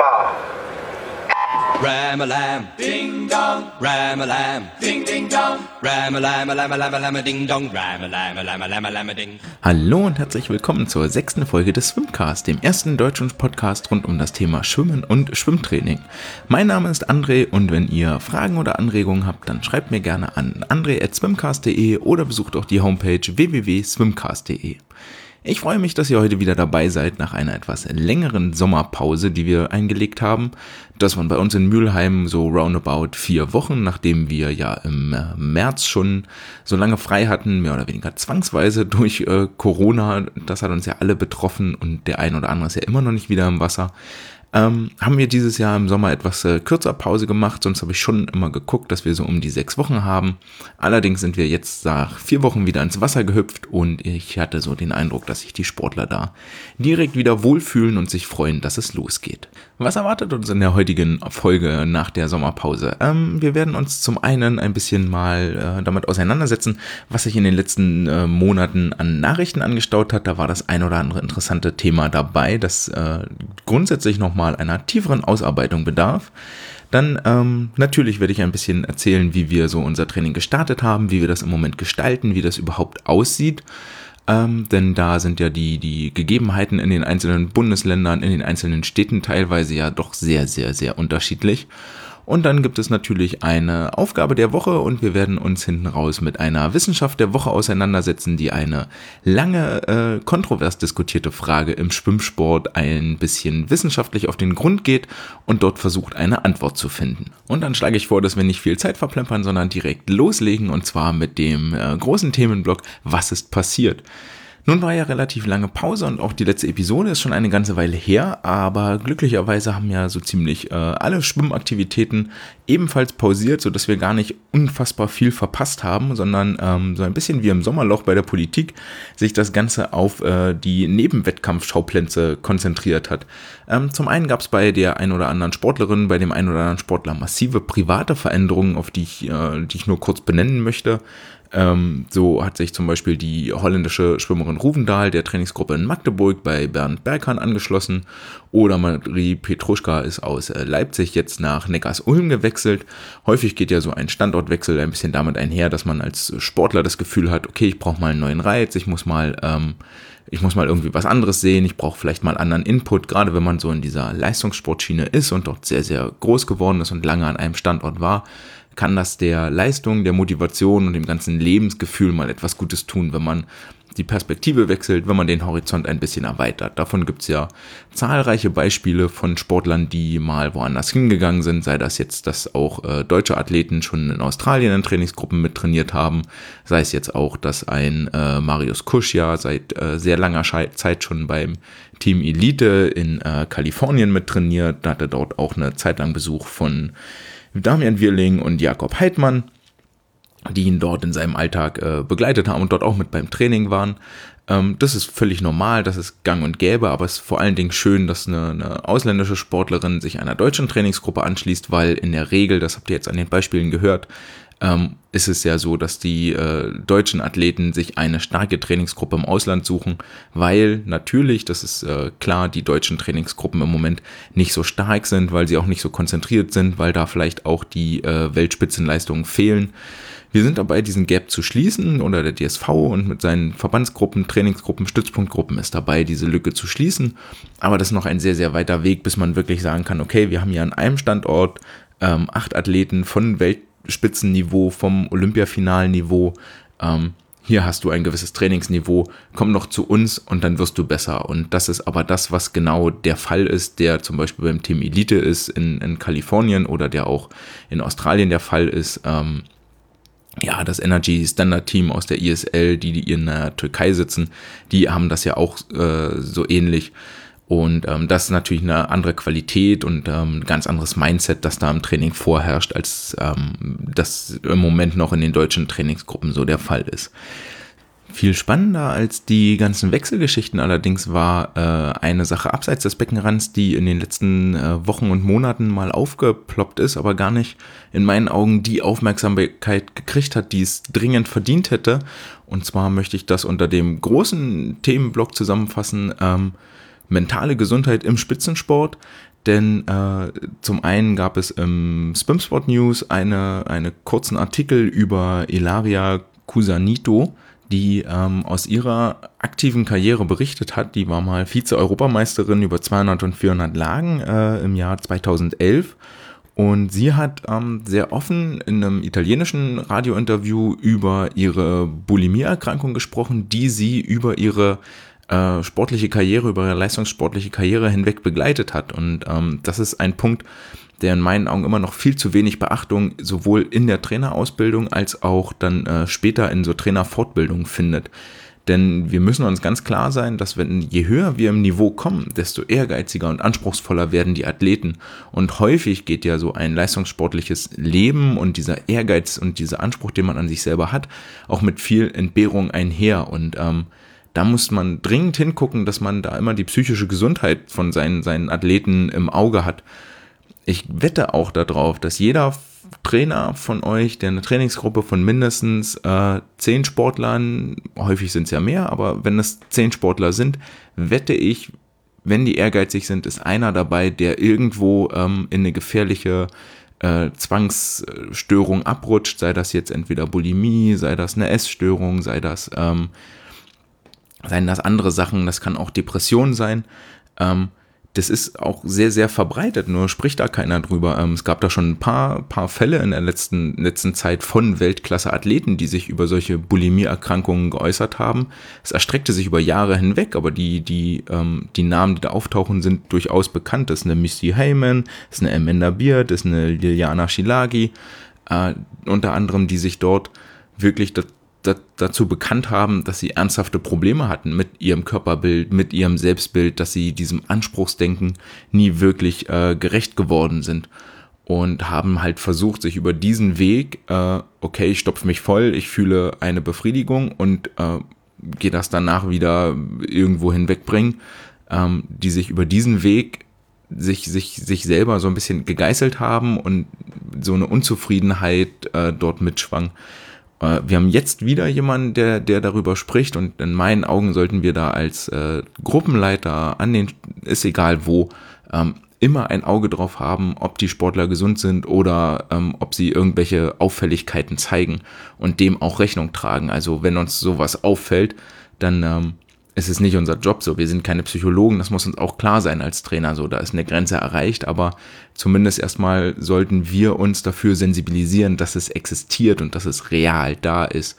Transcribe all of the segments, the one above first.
Ram-a-lam, ding-dong, Ram-a-lam, ding-ding-dong, Ram-a-lam-a-lam-a-lam-a-ding-dong, Ram-a-lam-a-lam-a-lam-a-lam-a-ding. Hallo und herzlich willkommen zur 6. Folge des Swimcast, dem ersten deutschen Podcast rund um das Thema Schwimmen und Schwimmtraining. Mein Name ist André und wenn ihr Fragen oder Anregungen habt, dann schreibt mir gerne an andre@swimcast.de oder besucht auch die Homepage www.swimcast.de. Ich freue mich, dass ihr heute wieder dabei seid nach einer etwas längeren Sommerpause, die wir eingelegt haben. Das waren bei uns in Mülheim so roundabout 4 Wochen, nachdem wir ja im März schon so lange frei hatten, mehr oder weniger zwangsweise durch Corona. Das hat uns ja alle betroffen und der ein oder andere ist ja immer noch nicht wieder im Wasser. Haben wir dieses Jahr im Sommer etwas kürzer Pause gemacht, sonst habe ich schon immer geguckt, dass wir so um die 6 Wochen haben. Allerdings sind wir jetzt nach 4 Wochen wieder ins Wasser gehüpft und ich hatte so den Eindruck, dass sich die Sportler da direkt wieder wohlfühlen und sich freuen, dass es losgeht. Was erwartet uns in der heutigen Folge nach der Sommerpause? Wir werden uns zum einen ein bisschen mal damit auseinandersetzen, was sich in den letzten Monaten an Nachrichten angestaut hat. Da war das ein oder andere interessante Thema dabei, das grundsätzlich nochmal einer tieferen Ausarbeitung bedarf. Dann natürlich werde ich ein bisschen erzählen, wie wir so unser Training gestartet haben, wie wir das im Moment gestalten, wie das überhaupt aussieht. Denn da sind ja die Gegebenheiten in den einzelnen Bundesländern, in den einzelnen Städten teilweise ja doch sehr, sehr, sehr unterschiedlich. Und dann gibt es natürlich eine Aufgabe der Woche und wir werden uns hinten raus mit einer Wissenschaft der Woche auseinandersetzen, die eine lange kontrovers diskutierte Frage im Schwimmsport ein bisschen wissenschaftlich auf den Grund geht und dort versucht, eine Antwort zu finden. Und dann schlage ich vor, dass wir nicht viel Zeit verplempern, sondern direkt loslegen und zwar mit dem großen Themenblock Was ist passiert? Nun war ja relativ lange Pause und auch die letzte Episode ist schon eine ganze Weile her, aber glücklicherweise haben ja so ziemlich alle Schwimmaktivitäten ebenfalls pausiert, sodass wir gar nicht unfassbar viel verpasst haben, sondern so ein bisschen wie im Sommerloch bei der Politik sich das Ganze auf die Nebenwettkampfschauplätze konzentriert hat. Zum einen gab es bei der ein oder anderen Sportlerin, bei dem einen oder anderen Sportler massive private Veränderungen, auf die ich nur kurz benennen möchte. So hat sich zum Beispiel die holländische Schwimmerin Rouwendaal der Trainingsgruppe in Magdeburg bei Bernd Berghahn angeschlossen oder Marie Petruschka ist aus Leipzig jetzt nach Neckarsulm gewechselt. Häufig geht ja so ein Standortwechsel ein bisschen damit einher, dass man als Sportler das Gefühl hat, okay, ich brauche mal einen neuen Reiz, ich muss mal irgendwie was anderes sehen, ich brauche vielleicht mal anderen Input, gerade wenn man so in dieser Leistungssportschiene ist und dort sehr, sehr groß geworden ist und lange an einem Standort war, kann das der Leistung, der Motivation und dem ganzen Lebensgefühl mal etwas Gutes tun, wenn man die Perspektive wechselt, wenn man den Horizont ein bisschen erweitert. Davon gibt es ja zahlreiche Beispiele von Sportlern, die mal woanders hingegangen sind, sei das jetzt, dass auch deutsche Athleten schon in Australien in Trainingsgruppen mittrainiert haben, sei es jetzt auch, dass ein Marius Kusch ja seit sehr langer Zeit schon beim Team Elite in Kalifornien mittrainiert, da hatte dort auch eine Zeit lang Besuch von Damian Wirling und Jakob Heidmann, die ihn dort in seinem Alltag begleitet haben und dort auch mit beim Training waren. Das ist völlig normal, das ist gang und gäbe, aber es ist vor allen Dingen schön, dass eine ausländische Sportlerin sich einer deutschen Trainingsgruppe anschließt, weil in der Regel, das habt ihr jetzt an den Beispielen gehört, ist es ja so, dass die deutschen Athleten sich eine starke Trainingsgruppe im Ausland suchen, weil natürlich, das ist klar, die deutschen Trainingsgruppen im Moment nicht so stark sind, weil sie auch nicht so konzentriert sind, weil da vielleicht auch die Weltspitzenleistungen fehlen. Wir sind dabei, diesen Gap zu schließen oder der DSV und mit seinen Verbandsgruppen, Trainingsgruppen, Stützpunktgruppen ist dabei, diese Lücke zu schließen. Aber das ist noch ein sehr, sehr weiter Weg, bis man wirklich sagen kann, okay, wir haben hier an einem Standort 8 Athleten von Weltspitzenniveau, vom Olympiafinalniveau. Hier hast du ein gewisses Trainingsniveau, komm noch zu uns und dann wirst du besser. Und das ist aber das, was genau der Fall ist, der zum Beispiel beim Team Elite ist in Kalifornien oder der auch in Australien der Fall ist. Das Energy Standard Team aus der ISL, die in der Türkei sitzen, die haben das ja auch so ähnlich. Und das ist natürlich eine andere Qualität und ein ganz anderes Mindset, das da im Training vorherrscht, als das im Moment noch in den deutschen Trainingsgruppen so der Fall ist. Viel spannender als die ganzen Wechselgeschichten allerdings war eine Sache abseits des Beckenrands, die in den letzten Wochen und Monaten mal aufgeploppt ist, aber gar nicht in meinen Augen die Aufmerksamkeit gekriegt hat, die es dringend verdient hätte. Und zwar möchte ich das unter dem großen Themenblock zusammenfassen, mentale Gesundheit im Spitzensport. denn zum einen gab es im Swimsport News einen kurzen Artikel über Ilaria Cusanito, die aus ihrer aktiven Karriere berichtet hat. Die war mal Vize-Europameisterin über 200 und 400 Lagen im Jahr 2011. Und sie hat sehr offen in einem italienischen Radiointerview über ihre Bulimie-Erkrankung gesprochen, die sie über ihre sportliche Karriere, über ihre leistungssportliche Karriere hinweg begleitet hat. Und das ist ein Punkt, der in meinen Augen immer noch viel zu wenig Beachtung sowohl in der Trainerausbildung als auch dann später in so Trainerfortbildungen findet. Denn wir müssen uns ganz klar sein, dass je höher wir im Niveau kommen, desto ehrgeiziger und anspruchsvoller werden die Athleten. Und häufig geht ja so ein leistungssportliches Leben und dieser Ehrgeiz und dieser Anspruch, den man an sich selber hat, auch mit viel Entbehrung einher. Und da muss man dringend hingucken, dass man da immer die psychische Gesundheit von seinen Athleten im Auge hat. Ich wette auch darauf, dass jeder Trainer von euch, der eine Trainingsgruppe von mindestens 10 Sportlern, häufig sind es ja mehr, aber wenn es 10 Sportler sind, wette ich, wenn die ehrgeizig sind, ist einer dabei, der irgendwo in eine gefährliche Zwangsstörung abrutscht, sei das jetzt entweder Bulimie, sei das eine Essstörung, seien das andere Sachen, das kann auch Depression sein. Das ist auch sehr, sehr verbreitet, nur spricht da keiner drüber. Es gab da schon ein paar Fälle in der letzten Zeit von Weltklasse-Athleten, die sich über solche Bulimie-Erkrankungen geäußert haben. Es erstreckte sich über Jahre hinweg, aber die Namen, die da auftauchen, sind durchaus bekannt. Das ist eine Missy Heyman, das ist eine Amanda Beard, das ist eine Liliana Schilagi, unter anderem, die sich dort wirklich dazu bekannt haben, dass sie ernsthafte Probleme hatten mit ihrem Körperbild, mit ihrem Selbstbild, dass sie diesem Anspruchsdenken nie wirklich gerecht geworden sind und haben halt versucht, sich über diesen Weg, okay, ich stopfe mich voll, ich fühle eine Befriedigung und gehe das danach wieder irgendwo hinwegbringen, die sich über diesen Weg sich selber so ein bisschen gegeißelt haben und so eine Unzufriedenheit dort mitschwang. Wir haben jetzt wieder jemanden, der darüber spricht und in meinen Augen sollten wir da als Gruppenleiter ist egal wo, immer ein Auge drauf haben, ob die Sportler gesund sind oder ob sie irgendwelche Auffälligkeiten zeigen und dem auch Rechnung tragen. Also wenn uns sowas auffällt, dann ist es nicht unser Job so. Wir sind keine Psychologen, das muss uns auch klar sein als Trainer so. Da ist eine Grenze erreicht, aber zumindest erstmal sollten wir uns dafür sensibilisieren, dass es existiert und dass es real da ist,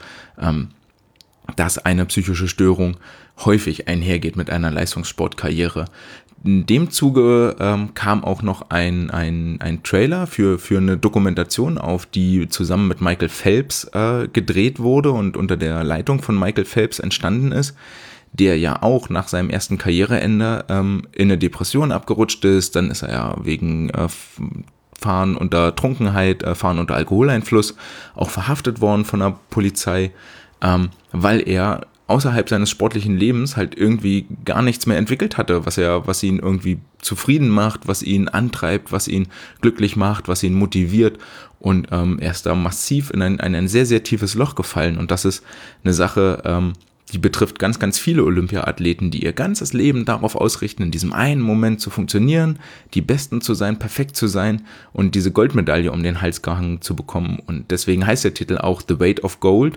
dass eine psychische Störung häufig einhergeht mit einer Leistungssportkarriere. In dem Zuge kam auch noch ein Trailer für eine Dokumentation auf, die zusammen mit Michael Phelps gedreht wurde und unter der Leitung von Michael Phelps entstanden ist, der ja auch nach seinem ersten Karriereende in eine Depression abgerutscht ist. Dann ist er ja wegen Fahren unter Trunkenheit, Fahren unter Alkoholeinfluss auch verhaftet worden von der Polizei, weil er außerhalb seines sportlichen Lebens halt irgendwie gar nichts mehr entwickelt hatte, was ihn irgendwie zufrieden macht, was ihn antreibt, was ihn glücklich macht, was ihn motiviert. Und er ist da massiv in ein sehr, sehr tiefes Loch gefallen. Und das ist eine Sache, die betrifft ganz, ganz viele Olympiaathleten, die ihr ganzes Leben darauf ausrichten, in diesem einen Moment zu funktionieren, die Besten zu sein, perfekt zu sein und diese Goldmedaille um den Hals gehangen zu bekommen. Und deswegen heißt der Titel auch The Weight of Gold,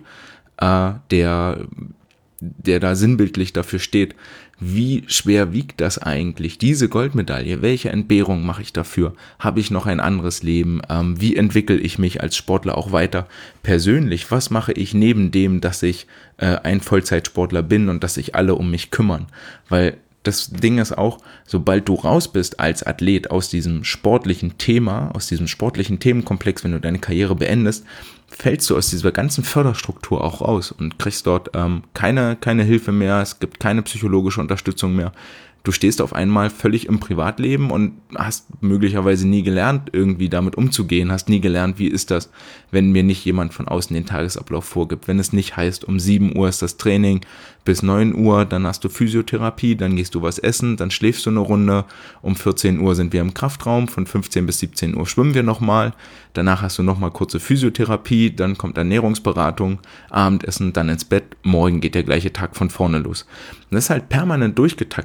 der da sinnbildlich dafür steht, wie schwer wiegt das eigentlich, diese Goldmedaille, welche Entbehrung mache ich dafür, habe ich noch ein anderes Leben, wie entwickle ich mich als Sportler auch weiter persönlich, was mache ich neben dem, dass ich ein Vollzeitsportler bin und dass sich alle um mich kümmern, weil das Ding ist auch, sobald du raus bist als Athlet aus diesem sportlichen Thema, aus diesem sportlichen Themenkomplex, wenn du deine Karriere beendest, fällst du aus dieser ganzen Förderstruktur auch raus und kriegst dort keine Hilfe mehr, es gibt keine psychologische Unterstützung mehr. Du stehst auf einmal völlig im Privatleben und hast möglicherweise nie gelernt, irgendwie damit umzugehen, hast nie gelernt, wie ist das, wenn mir nicht jemand von außen den Tagesablauf vorgibt, wenn es nicht heißt, um 7 Uhr ist das Training, bis 9 Uhr, dann hast du Physiotherapie, dann gehst du was essen, dann schläfst du eine Runde, um 14 Uhr sind wir im Kraftraum, von 15 bis 17 Uhr schwimmen wir nochmal, danach hast du nochmal kurze Physiotherapie, dann kommt Ernährungsberatung, Abendessen, dann ins Bett, morgen geht der gleiche Tag von vorne los. Und das ist halt permanent durchgetaktet bei diesem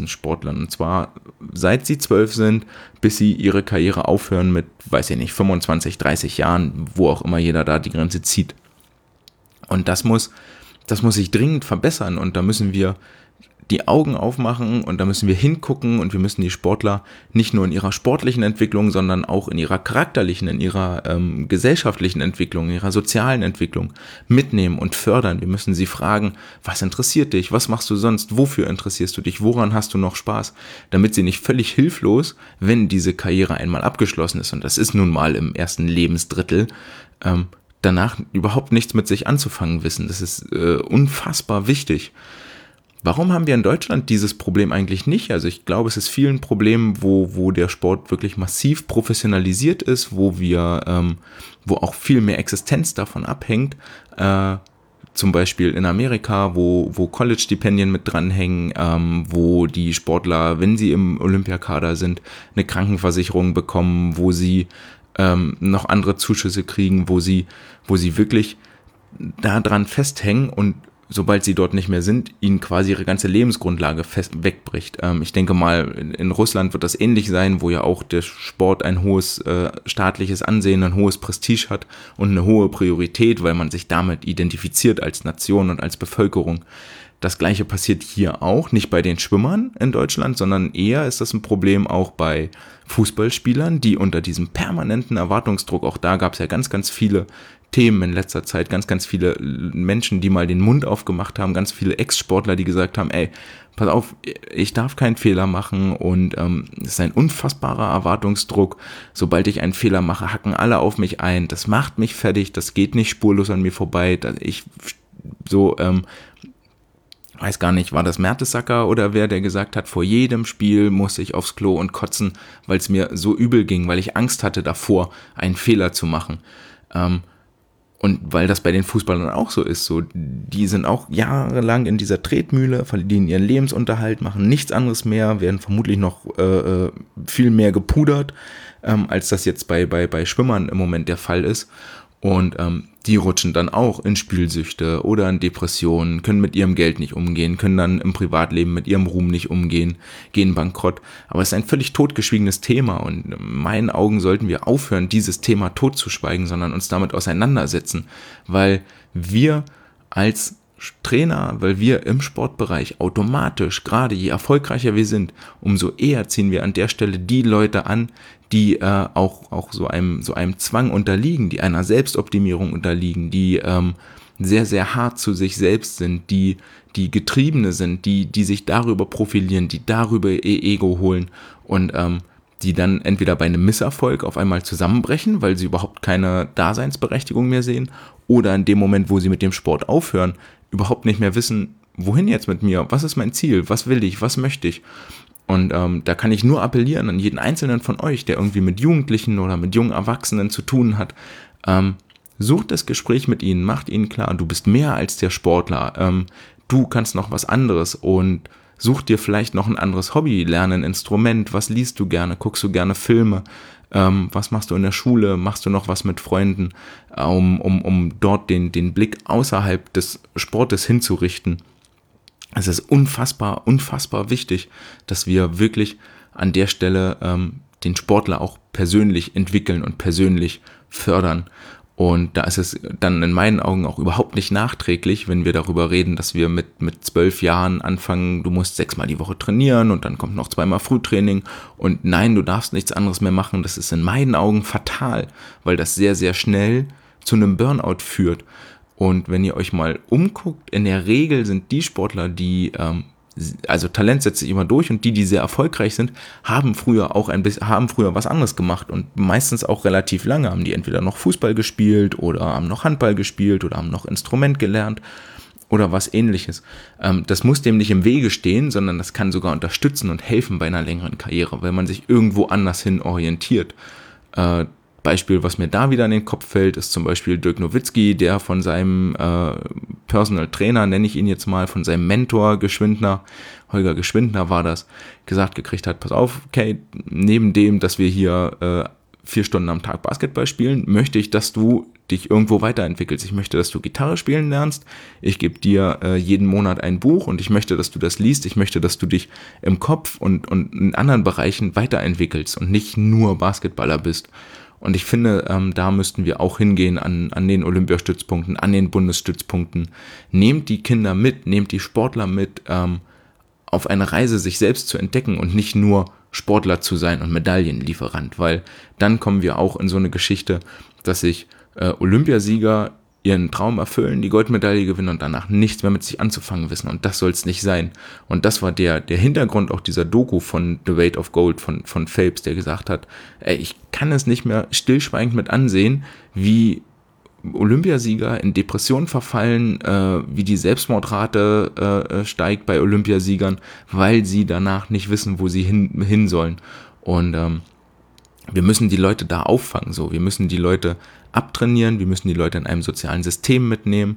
diesen Sportlern. Und zwar seit sie 12 sind, bis sie ihre Karriere aufhören mit, weiß ich nicht, 25, 30 Jahren, wo auch immer jeder da die Grenze zieht. Und das muss sich dringend verbessern und da müssen wir die Augen aufmachen und da müssen wir hingucken und wir müssen die Sportler nicht nur in ihrer sportlichen Entwicklung, sondern auch in ihrer charakterlichen, in ihrer gesellschaftlichen Entwicklung, in ihrer sozialen Entwicklung mitnehmen und fördern. Wir müssen sie fragen, was interessiert dich, was machst du sonst, wofür interessierst du dich, woran hast du noch Spaß, damit sie nicht völlig hilflos, wenn diese Karriere einmal abgeschlossen ist, und das ist nun mal im ersten Lebensdrittel, danach überhaupt nichts mit sich anzufangen wissen. Das ist unfassbar wichtig. Warum haben wir in Deutschland dieses Problem eigentlich nicht? Also ich glaube, es ist vielen Problemen, wo der Sport wirklich massiv professionalisiert ist, wo auch viel mehr Existenz davon abhängt. Zum Beispiel in Amerika, wo College-Stipendien mit dranhängen, wo die Sportler, wenn sie im Olympiakader sind, eine Krankenversicherung bekommen, wo sie noch andere Zuschüsse kriegen, wo sie wirklich da dran festhängen und sobald sie dort nicht mehr sind, ihnen quasi ihre ganze Lebensgrundlage wegbricht. Ich denke mal, in Russland wird das ähnlich sein, wo ja auch der Sport ein hohes staatliches Ansehen, ein hohes Prestige hat und eine hohe Priorität, weil man sich damit identifiziert als Nation und als Bevölkerung. Das Gleiche passiert hier auch, nicht bei den Schwimmern in Deutschland, sondern eher ist das ein Problem auch bei Fußballspielern, die unter diesem permanenten Erwartungsdruck, auch da gab es ja ganz, ganz viele Themen in letzter Zeit, ganz, ganz viele Menschen, die mal den Mund aufgemacht haben, ganz viele Ex-Sportler, die gesagt haben, ey, pass auf, ich darf keinen Fehler machen und es ist ein unfassbarer Erwartungsdruck. Sobald ich einen Fehler mache, hacken alle auf mich ein. Das macht mich fertig, das geht nicht spurlos an mir vorbei. Weiß gar nicht, war das Mertesacker oder wer, der gesagt hat, vor jedem Spiel muss ich aufs Klo und kotzen, weil es mir so übel ging, weil ich Angst hatte davor, einen Fehler zu machen. Und weil das bei den Fußballern auch so ist, so, die sind auch jahrelang in dieser Tretmühle, verdienen ihren Lebensunterhalt, machen nichts anderes mehr, werden vermutlich noch viel mehr gepudert, als das jetzt bei Schwimmern im Moment der Fall ist. Und die rutschen dann auch in Spielsüchte oder in Depressionen, können mit ihrem Geld nicht umgehen, können dann im Privatleben mit ihrem Ruhm nicht umgehen, gehen bankrott. Aber es ist ein völlig totgeschwiegenes Thema und in meinen Augen sollten wir aufhören, dieses Thema totzuschweigen, sondern uns damit auseinandersetzen, weil wir als Trainer, weil wir im Sportbereich automatisch, gerade je erfolgreicher wir sind, umso eher ziehen wir an der Stelle die Leute an, die auch so einem Zwang unterliegen, die einer Selbstoptimierung unterliegen, die sehr, sehr hart zu sich selbst sind, die Getriebene sind, die sich darüber profilieren, die darüber ihr Ego holen und die dann entweder bei einem Misserfolg auf einmal zusammenbrechen, weil sie überhaupt keine Daseinsberechtigung mehr sehen, oder in dem Moment, wo sie mit dem Sport aufhören, überhaupt nicht mehr wissen, wohin jetzt mit mir, was ist mein Ziel, was will ich, was möchte ich. Und da kann ich nur appellieren an jeden Einzelnen von euch, der irgendwie mit Jugendlichen oder mit jungen Erwachsenen zu tun hat, sucht das Gespräch mit ihnen, macht ihnen klar, du bist mehr als der Sportler, du kannst noch was anderes und such dir vielleicht noch ein anderes Hobby, lerne ein Instrument, was liest du gerne, guckst du gerne Filme, was machst du in der Schule, machst du noch was mit Freunden, um dort den Blick außerhalb des Sportes hinzurichten. Es ist unfassbar, unfassbar wichtig, dass wir wirklich an der Stelle den Sportler auch persönlich entwickeln und persönlich fördern. Und da ist es dann in meinen Augen auch überhaupt nicht nachträglich, wenn wir darüber reden, dass wir mit 12 Jahren anfangen, du musst 6-mal die Woche trainieren und dann kommt noch 2-mal Frühtraining und nein, du darfst nichts anderes mehr machen. Das ist in meinen Augen fatal, weil das sehr, sehr schnell zu einem Burnout führt. Und wenn ihr euch mal umguckt, in der Regel sind die Sportler, die, also Talent setzt sich immer durch und die sehr erfolgreich sind, haben früher was anderes gemacht und meistens auch relativ lange haben die entweder noch Fußball gespielt oder haben noch Handball gespielt oder haben noch Instrument gelernt oder was Ähnliches. Das muss dem nicht im Wege stehen, sondern das kann sogar unterstützen und helfen bei einer längeren Karriere, weil man sich irgendwo anders hin orientiert. Beispiel, was mir da wieder in den Kopf fällt, ist zum Beispiel Dirk Nowitzki, der von seinem Personal Trainer, nenne ich ihn jetzt mal, von seinem Mentor Holger Geschwindner war das, gesagt gekriegt hat, pass auf, okay, neben dem, dass wir hier 4 Stunden am Tag Basketball spielen, möchte ich, dass du dich irgendwo weiterentwickelst. Ich möchte, dass du Gitarre spielen lernst. Ich gebe dir jeden Monat ein Buch und ich möchte, dass du das liest. Ich möchte, dass du dich im Kopf und in anderen Bereichen weiterentwickelst und nicht nur Basketballer bist. Und ich finde, da müssten wir auch hingehen an den Olympiastützpunkten, an den Bundesstützpunkten. Nehmt die Kinder mit, nehmt die Sportler mit, auf eine Reise, sich selbst zu entdecken und nicht nur Sportler zu sein und Medaillenlieferant, weil dann kommen wir auch in so eine Geschichte, dass sich Olympiasieger ihren Traum erfüllen, die Goldmedaille gewinnen und danach nichts mehr mit sich anzufangen wissen, und das soll es nicht sein. Und das war der Hintergrund auch dieser Doku von The Weight of Gold von Phelps, der gesagt hat, ich kann es nicht mehr stillschweigend mit ansehen, wie Olympiasieger in Depressionen verfallen, wie die Selbstmordrate steigt bei Olympiasiegern, weil sie danach nicht wissen, wo sie hin sollen. Und wir müssen die Leute da auffangen, wir müssen die Leute abtrainieren, wir müssen die Leute in einem sozialen System mitnehmen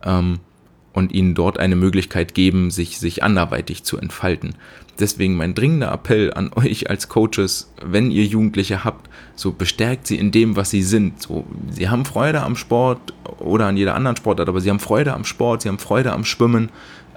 und ihnen dort eine Möglichkeit geben, sich anderweitig zu entfalten. Deswegen mein dringender Appell an euch als Coaches, wenn ihr Jugendliche habt, bestärkt sie in dem, was sie sind. Sie haben Freude am Sport oder an jeder anderen Sportart, aber sie haben Freude am Sport, sie haben Freude am Schwimmen.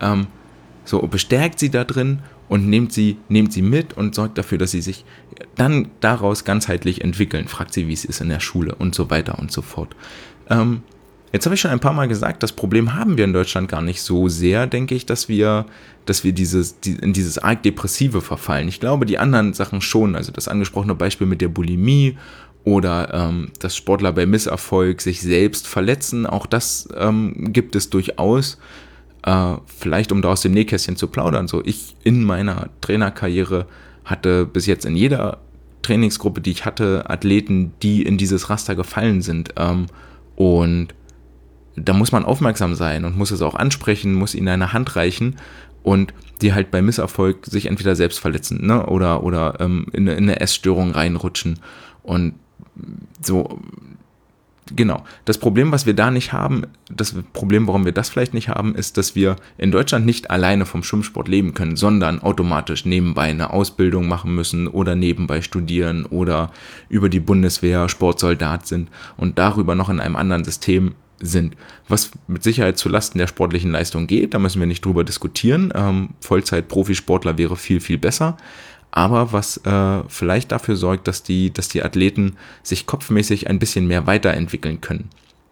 Bestärkt sie da drin und nehmt sie mit und sorgt dafür, dass sie sich dann daraus ganzheitlich entwickeln. Fragt sie, wie es ist in der Schule und so weiter und so fort. Jetzt habe ich schon ein paar Mal gesagt, das Problem haben wir in Deutschland gar nicht so sehr, denke ich, dass wir in dieses arg Depressive verfallen. Ich glaube, die anderen Sachen schon, also das angesprochene Beispiel mit der Bulimie oder dass Sportler bei Misserfolg sich selbst verletzen, auch das gibt es durchaus. Vielleicht, um da aus dem Nähkästchen zu plaudern, ich in meiner Trainerkarriere hatte bis jetzt in jeder Trainingsgruppe, die ich hatte, Athleten, die in dieses Raster gefallen sind, und da muss man aufmerksam sein und muss es auch ansprechen, muss ihnen eine Hand reichen und die halt bei Misserfolg sich entweder selbst verletzen, ne, oder in eine Essstörung reinrutschen und so. Genau. Das Problem, was wir da nicht haben, das Problem, warum wir das vielleicht nicht haben, ist, dass wir in Deutschland nicht alleine vom Schwimmsport leben können, sondern automatisch nebenbei eine Ausbildung machen müssen oder nebenbei studieren oder über die Bundeswehr Sportsoldat sind und darüber noch in einem anderen System sind, was mit Sicherheit zulasten der sportlichen Leistung geht. Da müssen wir nicht drüber diskutieren. Vollzeit-Profisportler wäre viel, viel besser. Aber was vielleicht dafür sorgt, dass die Athleten sich kopfmäßig ein bisschen mehr weiterentwickeln können.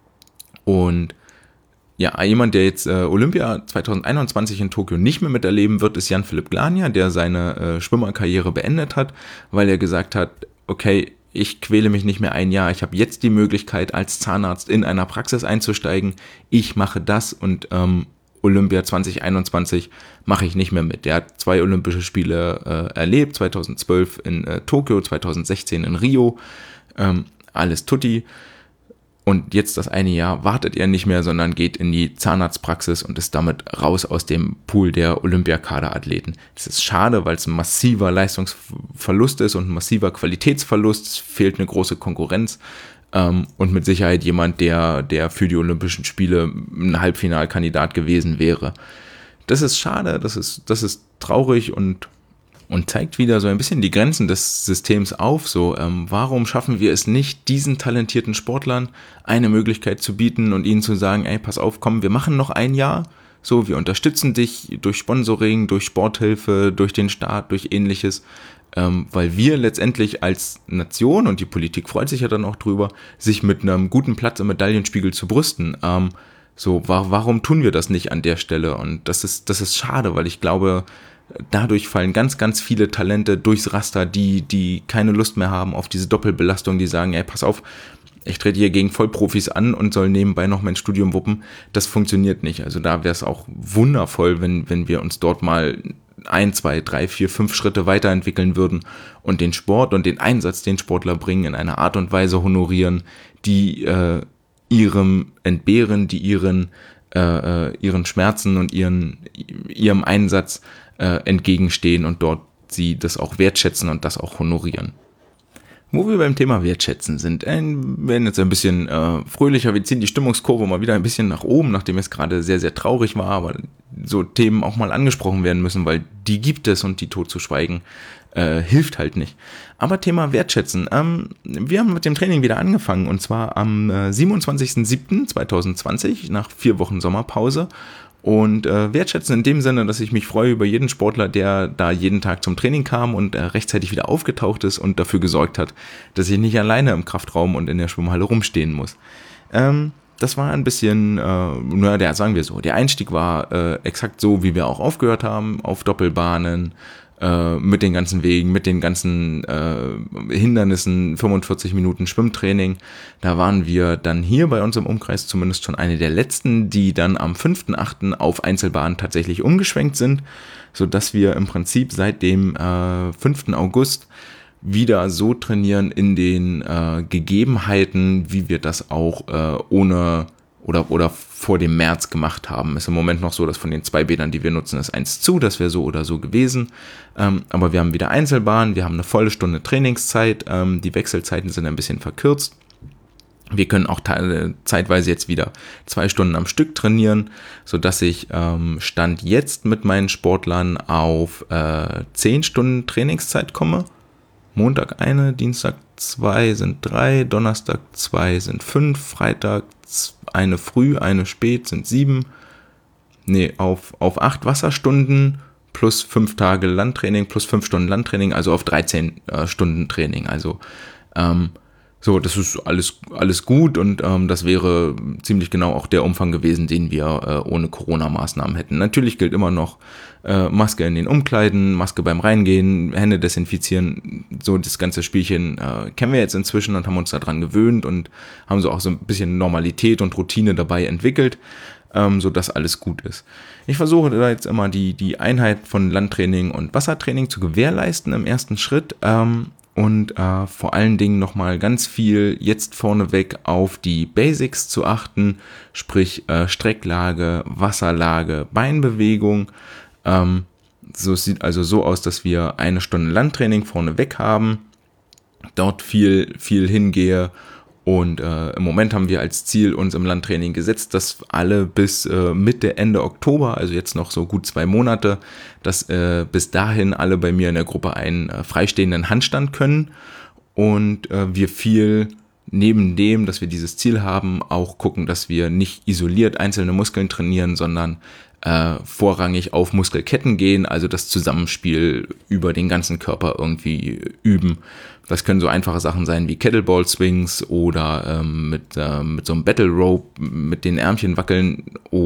Und ja, jemand, der jetzt Olympia 2021 in Tokio nicht mehr miterleben wird, ist Jan-Philipp Glania, der seine Schwimmerkarriere beendet hat, weil er gesagt hat, okay, ich quäle mich nicht mehr ein Jahr, ich habe jetzt die Möglichkeit, als Zahnarzt in einer Praxis einzusteigen, ich mache das und Olympia 2021 mache ich nicht mehr mit. Der hat 2 Olympische Spiele erlebt, 2012 in Tokio, 2016 in Rio, alles tutti. Und jetzt das eine Jahr wartet er nicht mehr, sondern geht in die Zahnarztpraxis und ist damit raus aus dem Pool der Olympiakaderathleten. Das ist schade, weil es ein massiver Leistungsverlust ist und ein massiver Qualitätsverlust. Es fehlt eine große Konkurrenz. Und mit Sicherheit jemand, der für die Olympischen Spiele ein Halbfinalkandidat gewesen wäre. Das ist schade, das ist traurig und zeigt wieder so ein bisschen die Grenzen des Systems auf. Warum schaffen wir es nicht, diesen talentierten Sportlern eine Möglichkeit zu bieten und ihnen zu sagen, ey, pass auf, komm, wir machen noch ein Jahr. Wir unterstützen dich durch Sponsoring, durch Sporthilfe, durch den Staat, durch Ähnliches. Weil wir letztendlich als Nation, und die Politik freut sich ja dann auch drüber, sich mit einem guten Platz im Medaillenspiegel zu brüsten. Warum tun wir das nicht an der Stelle? Und das ist schade, weil ich glaube, dadurch fallen ganz, ganz viele Talente durchs Raster, die keine Lust mehr haben auf diese Doppelbelastung, die sagen, ey, pass auf, ich trete hier gegen Vollprofis an und soll nebenbei noch mein Studium wuppen. Das funktioniert nicht. Also da wäre es auch wundervoll, wenn wir uns dort mal 1, 2, 3, 4, 5 Schritte weiterentwickeln würden und den Sport und den Einsatz, den Sportler bringen, in einer Art und Weise honorieren, die ihrem entbehren, die ihren Schmerzen und ihrem Einsatz entgegenstehen und dort sie das auch wertschätzen und das auch honorieren. Wo wir beim Thema Wertschätzen sind, wir werden jetzt ein bisschen fröhlicher, wir ziehen die Stimmungskurve mal wieder ein bisschen nach oben, nachdem es gerade sehr, sehr traurig war, aber so Themen auch mal angesprochen werden müssen, weil die gibt es und die totzuschweigen hilft halt nicht. Aber Thema Wertschätzen, wir haben mit dem Training wieder angefangen und zwar am 27.07.2020 nach 4 Wochen Sommerpause. Und wertschätzen in dem Sinne, dass ich mich freue über jeden Sportler, der da jeden Tag zum Training kam und rechtzeitig wieder aufgetaucht ist und dafür gesorgt hat, dass ich nicht alleine im Kraftraum und in der Schwimmhalle rumstehen muss. Das war ein bisschen, sagen wir so, der Einstieg war exakt so, wie wir auch aufgehört haben, auf Doppelbahnen, mit den ganzen Wegen, mit den ganzen Hindernissen, 45 Minuten Schwimmtraining. Da waren wir dann hier bei uns im Umkreis zumindest schon eine der letzten, die dann am 5.8. auf Einzelbahnen tatsächlich umgeschwenkt sind, sodass wir im Prinzip seit dem 5. August wieder so trainieren in den Gegebenheiten, wie wir das auch ohne oder vor dem März gemacht haben. Ist im Moment noch so, dass von den 2 Bädern, die wir nutzen, ist 1 zu, das wäre so oder so gewesen. Aber wir haben wieder Einzelbahnen, wir haben eine volle Stunde Trainingszeit, die Wechselzeiten sind ein bisschen verkürzt. Wir können auch zeitweise jetzt wieder 2 Stunden am Stück trainieren, sodass ich Stand jetzt mit meinen Sportlern auf 10 Stunden Trainingszeit komme. Montag 1, Dienstag 2 sind 3, Donnerstag 2 sind 5, Freitag 1 früh, 1 spät sind 7. Auf 8 Wasserstunden plus 5 Tage Landtraining plus 5 Stunden Landtraining, also auf 13 Stunden Training. Also das ist alles gut und das wäre ziemlich genau auch der Umfang gewesen, den wir ohne Corona-Maßnahmen hätten. Natürlich gilt immer noch Maske in den Umkleiden, Maske beim Reingehen, Hände desinfizieren, so das ganze Spielchen kennen wir jetzt inzwischen und haben uns daran gewöhnt und haben so auch so ein bisschen Normalität und Routine dabei entwickelt, sodass alles gut ist. Ich versuche da jetzt immer die Einheit von Landtraining und Wassertraining zu gewährleisten im ersten Schritt, und vor allen Dingen nochmal ganz viel jetzt vorneweg auf die Basics zu achten, sprich Strecklage, Wasserlage, Beinbewegung. So sieht also so aus, dass wir 1 Stunde Landtraining vorneweg haben, dort viel hingehe und im Moment haben wir als Ziel uns im Landtraining gesetzt, dass alle bis Mitte, Ende Oktober, also jetzt noch so gut 2 Monate, dass bis dahin alle bei mir in der Gruppe einen freistehenden Handstand können und wir viel neben dem, dass wir dieses Ziel haben, auch gucken, dass wir nicht isoliert einzelne Muskeln trainieren, sondern vorrangig auf Muskelketten gehen, also das Zusammenspiel über den ganzen Körper irgendwie üben. Das können so einfache Sachen sein wie Kettlebell Swings oder mit so einem Battle Rope mit den Ärmchen wackeln.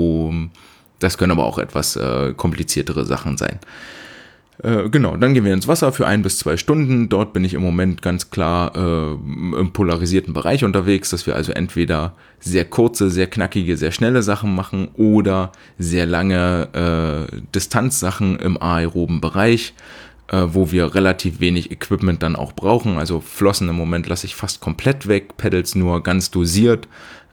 Das können aber auch etwas kompliziertere Sachen sein. Genau, dann gehen wir ins Wasser für 1 bis 2 Stunden. Dort bin ich im Moment ganz klar im polarisierten Bereich unterwegs, dass wir also entweder sehr kurze, sehr knackige, sehr schnelle Sachen machen oder sehr lange Distanzsachen im aeroben Bereich, wo wir relativ wenig Equipment dann auch brauchen. Also Flossen im Moment lasse ich fast komplett weg, Pedals nur ganz dosiert.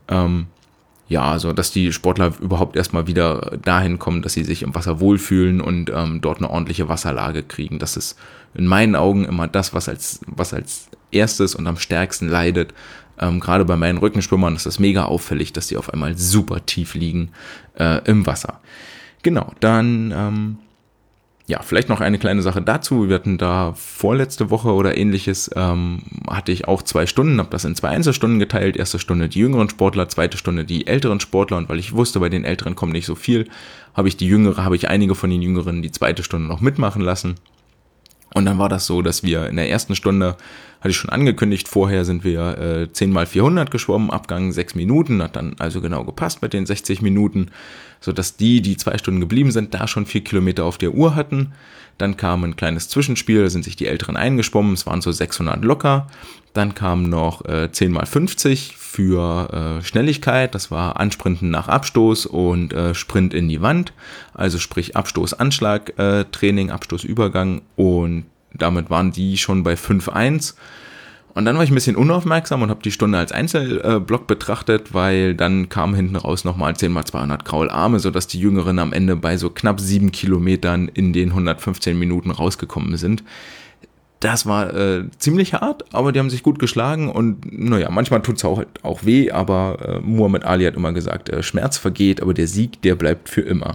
Also dass die Sportler überhaupt erstmal wieder dahin kommen, dass sie sich im Wasser wohlfühlen und dort eine ordentliche Wasserlage kriegen. Das ist in meinen Augen immer das, was als erstes und am stärksten leidet. Gerade bei meinen Rückenschwimmern ist das mega auffällig, dass die auf einmal super tief liegen im Wasser. Genau, dann vielleicht noch eine kleine Sache dazu. Wir hatten da vorletzte Woche oder ähnliches, hatte ich auch 2 Stunden, habe das in 2 Einzelstunden geteilt. Erste Stunde die jüngeren Sportler, zweite Stunde die älteren Sportler. Und weil ich wusste, bei den Älteren kommt nicht so viel, habe ich einige von den Jüngeren die zweite Stunde noch mitmachen lassen. Und dann war das so, dass wir in der ersten Stunde, hatte ich schon angekündigt, vorher sind wir 10x400 geschwommen, Abgang 6 Minuten, hat dann also genau gepasst mit den 60 Minuten, sodass die 2 Stunden geblieben sind, da schon 4 Kilometer auf der Uhr hatten. Dann kam ein kleines Zwischenspiel, da sind sich die Älteren eingeschwommen, es waren so 600 locker. Dann kam noch 10x50 für Schnelligkeit, das war Ansprinten nach Abstoß und Sprint in die Wand, also sprich Abstoß-Anschlag Training, Abstoßübergang, und damit waren die schon bei 5:1. Und dann war ich ein bisschen unaufmerksam und habe die Stunde als Einzelblock betrachtet, weil dann kam hinten raus nochmal 10x200 Kraularme, sodass die Jüngeren am Ende bei so knapp 7 Kilometern in den 115 Minuten rausgekommen sind. Das war ziemlich hart, aber die haben sich gut geschlagen und naja, manchmal tut es auch weh, aber Muhammad Ali hat immer gesagt, Schmerz vergeht, aber der Sieg, der bleibt für immer.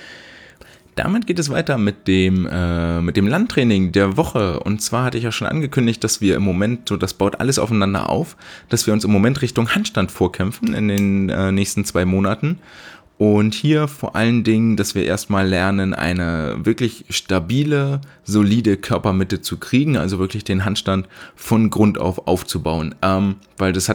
Damit geht es weiter mit dem Landtraining der Woche. Und zwar hatte ich ja schon angekündigt, dass wir im Moment, so das baut alles aufeinander auf, dass wir uns im Moment Richtung Handstand vorkämpfen in den nächsten 2 Monaten. Und hier vor allen Dingen, dass wir erstmal lernen, eine wirklich stabile, solide Körpermitte zu kriegen, also wirklich den Handstand von Grund auf aufzubauen. Weil es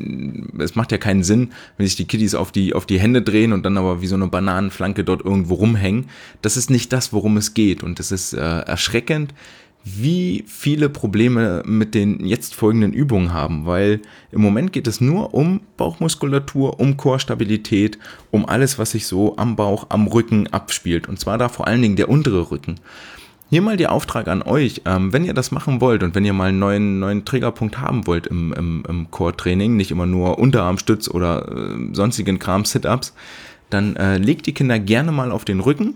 macht ja keinen Sinn, wenn sich die Kiddies auf die Hände drehen und dann aber wie so eine Bananenflanke dort irgendwo rumhängen. Das ist nicht das, worum es geht. Und es ist erschreckend, wie viele Probleme mit den jetzt folgenden Übungen haben, weil im Moment geht es nur um Bauchmuskulatur, um Core-Stabilität, um alles, was sich so am Bauch, am Rücken abspielt, und zwar da vor allen Dingen der untere Rücken. Hier mal der Auftrag an euch, wenn ihr das machen wollt und wenn ihr mal einen neuen Triggerpunkt haben wollt im Core-Training, nicht immer nur Unterarmstütz oder sonstigen Kram, Sit-Ups, dann legt die Kinder gerne mal auf den Rücken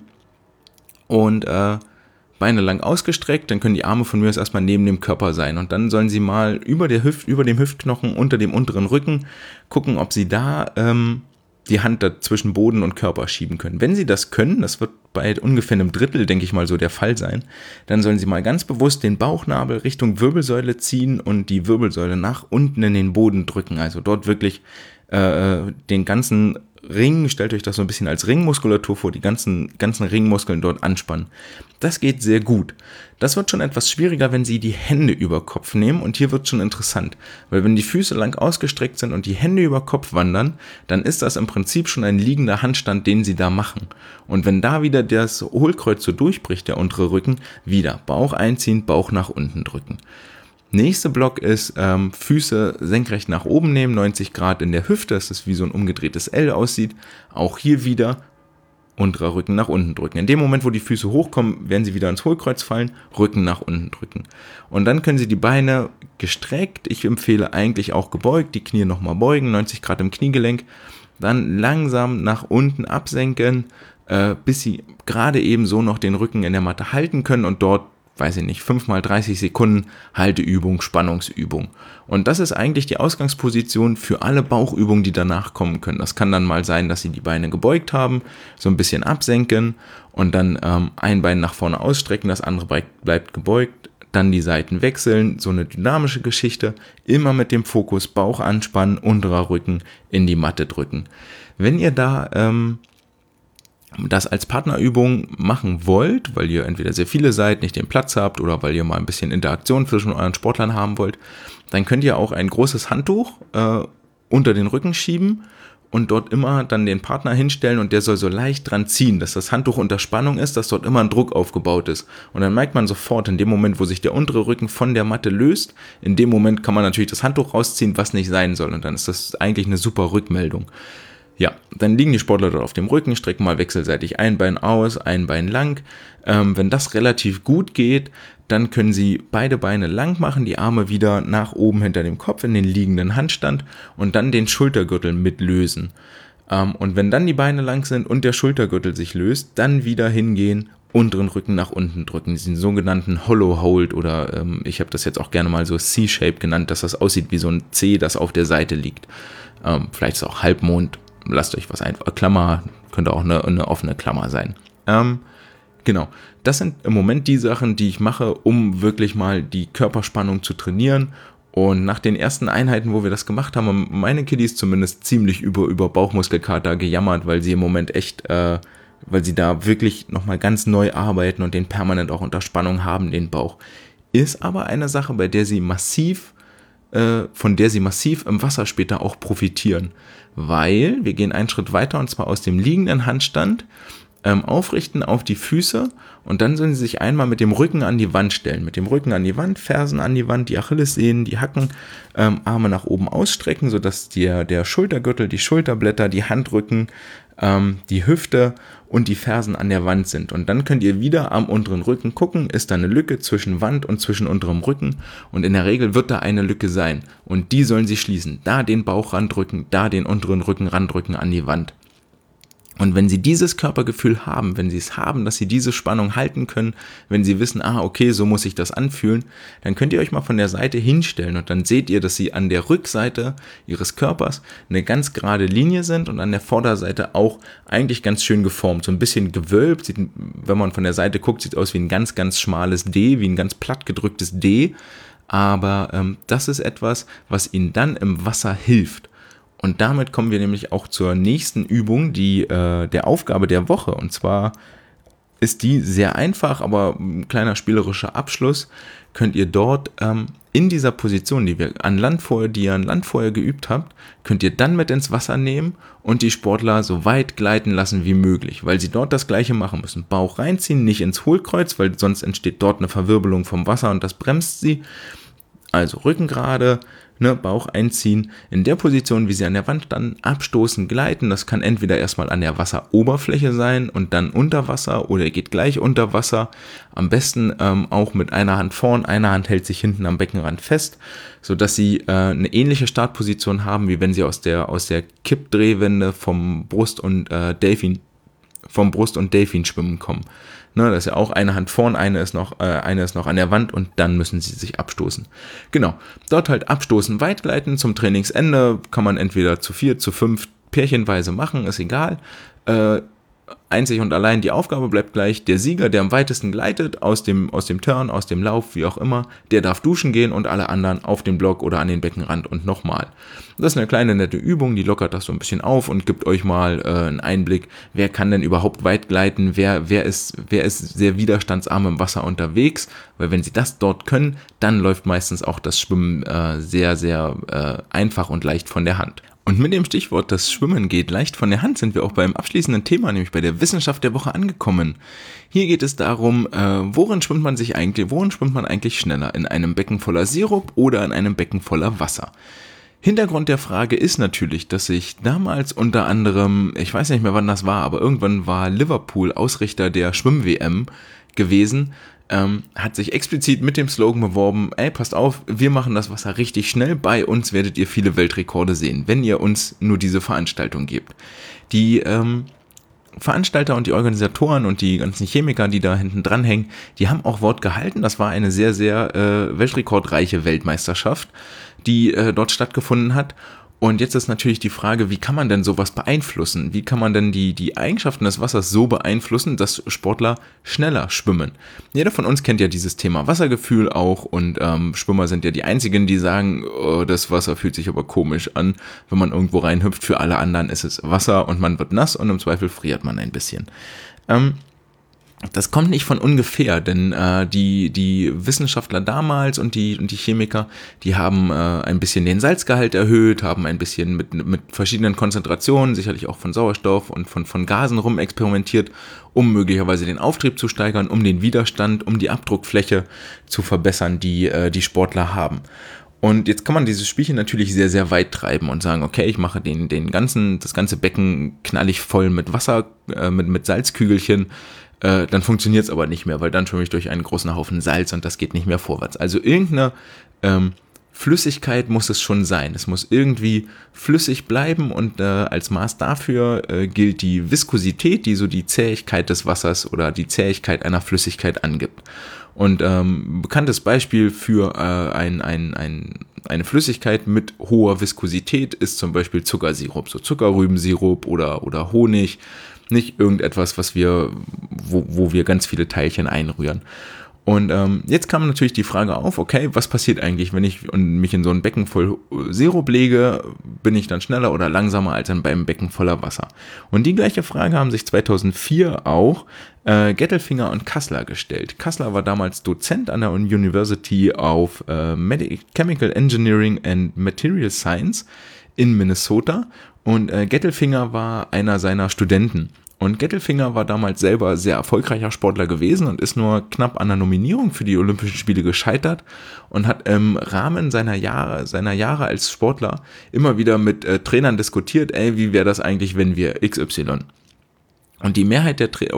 und Beine lang ausgestreckt, dann können die Arme von mir aus erstmal neben dem Körper sein und dann sollen sie mal über dem Hüftknochen unter dem unteren Rücken gucken, ob sie da die Hand zwischen Boden und Körper schieben können. Wenn sie das können, das wird bei ungefähr einem Drittel, denke ich mal, so der Fall sein, dann sollen sie mal ganz bewusst den Bauchnabel Richtung Wirbelsäule ziehen und die Wirbelsäule nach unten in den Boden drücken, also dort wirklich den ganzen Ring, stellt euch das so ein bisschen als Ringmuskulatur vor, die ganzen Ringmuskeln dort anspannen. Das geht sehr gut. Das wird schon etwas schwieriger, wenn Sie die Hände über Kopf nehmen, und hier wird es schon interessant, weil wenn die Füße lang ausgestreckt sind und die Hände über Kopf wandern, dann ist das im Prinzip schon ein liegender Handstand, den Sie da machen. Und wenn da wieder das Hohlkreuz so durchbricht, der untere Rücken, wieder Bauch einziehen, Bauch nach unten drücken. Nächster Block ist Füße senkrecht nach oben nehmen, 90 Grad in der Hüfte, dass es wie so ein umgedrehtes L aussieht. Auch hier wieder unterer Rücken nach unten drücken. In dem Moment, wo die Füße hochkommen, werden sie wieder ins Hohlkreuz fallen, Rücken nach unten drücken. Und dann können Sie die Beine gestreckt, ich empfehle eigentlich auch gebeugt, die Knie nochmal beugen, 90 Grad im Kniegelenk, dann langsam nach unten absenken, bis Sie gerade eben so noch den Rücken in der Matte halten können und dort 5 mal 30 Sekunden Halteübung, Spannungsübung. Und das ist eigentlich die Ausgangsposition für alle Bauchübungen, die danach kommen können. Das kann dann mal sein, dass Sie die Beine gebeugt haben, so ein bisschen absenken und dann ein Bein nach vorne ausstrecken, das andere bleibt gebeugt, dann die Seiten wechseln, so eine dynamische Geschichte, immer mit dem Fokus Bauch anspannen, unterer Rücken in die Matte drücken. Wenn ihr da das als Partnerübung machen wollt, weil ihr entweder sehr viele seid, nicht den Platz habt oder weil ihr mal ein bisschen Interaktion zwischen euren Sportlern haben wollt, dann könnt ihr auch ein großes Handtuch unter den Rücken schieben und dort immer dann den Partner hinstellen und der soll so leicht dran ziehen, dass das Handtuch unter Spannung ist, dass dort immer ein Druck aufgebaut ist. Und dann merkt man sofort, in dem Moment, wo sich der untere Rücken von der Matte löst, in dem Moment kann man natürlich das Handtuch rausziehen, was nicht sein soll, und dann ist das eigentlich eine super Rückmeldung. Ja, dann liegen die Sportler dort auf dem Rücken, strecken mal wechselseitig ein Bein aus, ein Bein lang. Wenn das relativ gut geht, dann können Sie beide Beine lang machen, die Arme wieder nach oben hinter dem Kopf in den liegenden Handstand und dann den Schultergürtel mitlösen. Und wenn dann die Beine lang sind und der Schultergürtel sich löst, dann wieder hingehen, unteren Rücken nach unten drücken, diesen sogenannten Hollow Hold, oder ich habe das jetzt auch gerne mal so C-Shape genannt, dass das aussieht wie so ein C, das auf der Seite liegt. Vielleicht ist es auch Halbmond. Lasst euch was einfach, Klammer, könnte auch eine offene Klammer sein. Genau, das sind im Moment die Sachen, die ich mache, um wirklich mal die Körperspannung zu trainieren. Und nach den ersten Einheiten, wo wir das gemacht haben, haben meine Kiddies zumindest ziemlich über Bauchmuskelkater gejammert, weil sie im Moment echt, weil sie da wirklich nochmal ganz neu arbeiten und den permanent auch unter Spannung haben, den Bauch. Ist aber eine Sache, von der sie massiv im Wasser später auch profitieren. Weil wir gehen einen Schritt weiter, und zwar aus dem liegenden Handstand aufrichten auf die Füße, und dann sollen Sie sich einmal mit dem Rücken an die Wand stellen. Mit dem Rücken an die Wand, Fersen an die Wand, die Achillessehnen, die Hacken, Arme nach oben ausstrecken, sodass der Schultergürtel, die Schulterblätter, die Handrücken, die Hüfte und die Fersen an der Wand sind. Und dann könnt ihr wieder am unteren Rücken gucken, ist da eine Lücke zwischen Wand und zwischen unterem Rücken, und in der Regel wird da eine Lücke sein. Und die sollen Sie schließen. Da den Bauch randrücken, da den unteren Rücken randrücken an die Wand. Und wenn Sie dieses Körpergefühl haben, wenn Sie es haben, dass Sie diese Spannung halten können, wenn Sie wissen, okay, so muss sich das anfühlen, dann könnt ihr euch mal von der Seite hinstellen und dann seht ihr, dass Sie an der Rückseite Ihres Körpers eine ganz gerade Linie sind und an der Vorderseite auch eigentlich ganz schön geformt, so ein bisschen gewölbt. Sieht, wenn man von der Seite guckt, sieht aus wie ein ganz, ganz schmales D, wie ein ganz platt gedrücktes D. Aber das ist etwas, was Ihnen dann im Wasser hilft. Und damit kommen wir nämlich auch zur nächsten Übung, der Aufgabe der Woche. Und zwar ist die sehr einfach, aber ein kleiner spielerischer Abschluss. Könnt ihr dort in dieser Position, die ihr an Land vorher geübt habt, könnt ihr dann mit ins Wasser nehmen und die Sportler so weit gleiten lassen wie möglich, weil sie dort das Gleiche machen müssen. Bauch reinziehen, nicht ins Hohlkreuz, weil sonst entsteht dort eine Verwirbelung vom Wasser und das bremst sie. Also Rücken gerade, Bauch einziehen, in der Position, wie sie an der Wand standen, abstoßen, gleiten. Das kann entweder erstmal an der Wasseroberfläche sein und dann unter Wasser oder ihr geht gleich unter Wasser. Am besten auch mit einer Hand vorn, eine Hand hält sich hinten am Beckenrand fest, sodass sie eine ähnliche Startposition haben, wie wenn sie aus der Kippdrehwende vom Brust- und Delfinschwimmen kommen. Das ist ja auch eine Hand vorn, eine ist noch an der Wand und dann müssen sie sich abstoßen. Genau, dort halt abstoßen, weit gleiten zum Trainingsende, kann man entweder zu 4, zu 5 pärchenweise machen, ist egal. Einzig und allein die Aufgabe bleibt gleich, der Sieger, der am weitesten gleitet, aus dem Turn, aus dem Lauf, wie auch immer, der darf duschen gehen und alle anderen auf den Block oder an den Beckenrand und nochmal. Das ist eine kleine nette Übung, die lockert das so ein bisschen auf und gibt euch mal einen Einblick, wer kann denn überhaupt weit gleiten, wer ist sehr widerstandsarm im Wasser unterwegs, weil wenn sie das dort können, dann läuft meistens auch das Schwimmen sehr, sehr einfach und leicht von der Hand. Und mit dem Stichwort, das Schwimmen geht leicht von der Hand, sind wir auch beim abschließenden Thema, nämlich bei der Wissenschaft der Woche angekommen. Hier geht es darum, worin schwimmt man eigentlich schneller? In einem Becken voller Sirup oder in einem Becken voller Wasser? Hintergrund der Frage ist natürlich, dass sich damals unter anderem, ich weiß nicht mehr wann das war, aber irgendwann war Liverpool Ausrichter der Schwimm-WM gewesen, hat sich explizit mit dem Slogan beworben, passt auf, wir machen das Wasser richtig schnell, bei uns werdet ihr viele Weltrekorde sehen, wenn ihr uns nur diese Veranstaltung gebt. Die Veranstalter und die Organisatoren und die ganzen Chemiker, die da hinten dran hängen, die haben auch Wort gehalten, das war eine sehr, sehr weltrekordreiche Weltmeisterschaft, die dort stattgefunden hat. Und jetzt ist natürlich die Frage, wie kann man denn sowas beeinflussen? Wie kann man denn die Eigenschaften des Wassers so beeinflussen, dass Sportler schneller schwimmen? Jeder von uns kennt ja dieses Thema Wassergefühl auch und Schwimmer sind ja die einzigen, die sagen, das Wasser fühlt sich aber komisch an, wenn man irgendwo reinhüpft. Für alle anderen ist es Wasser und man wird nass und im Zweifel friert man ein bisschen. Das kommt nicht von ungefähr, denn die Wissenschaftler damals und die Chemiker, die haben ein bisschen den Salzgehalt erhöht, haben ein bisschen mit verschiedenen Konzentrationen, sicherlich auch von Sauerstoff und von Gasen rum experimentiert, um möglicherweise den Auftrieb zu steigern, um den Widerstand, um die Abdruckfläche zu verbessern, die Sportler haben. Und jetzt kann man dieses Spielchen natürlich sehr, sehr weit treiben und sagen, okay, ich mache das ganze Becken knallig voll mit Wasser, mit Salzkügelchen. Dann funktioniert es aber nicht mehr, weil dann schwimme ich durch einen großen Haufen Salz und das geht nicht mehr vorwärts. Also irgendeine Flüssigkeit muss es schon sein. Es muss irgendwie flüssig bleiben und als Maß dafür gilt die Viskosität, die so die Zähigkeit des Wassers oder die Zähigkeit einer Flüssigkeit angibt. Und bekanntes Beispiel für eine Flüssigkeit mit hoher Viskosität ist zum Beispiel Zuckersirup, so Zuckerrübensirup oder Honig. Nicht irgendetwas, wo wir ganz viele Teilchen einrühren. Und jetzt kam natürlich die Frage auf, okay, was passiert eigentlich, wenn ich mich in so ein Becken voll Sirup lege, bin ich dann schneller oder langsamer als beim Becken voller Wasser? Und die gleiche Frage haben sich 2004 auch Gettelfinger und Kassler gestellt. Kassler war damals Dozent an der University of Chemical Engineering and Material Science in Minnesota und Gettelfinger war einer seiner Studenten. Und Gettelfinger war damals selber sehr erfolgreicher Sportler gewesen und ist nur knapp an der Nominierung für die Olympischen Spiele gescheitert und hat im Rahmen seiner Jahre als Sportler immer wieder mit Trainern diskutiert, wie wäre das eigentlich, wenn wir XY. Und die Mehrheit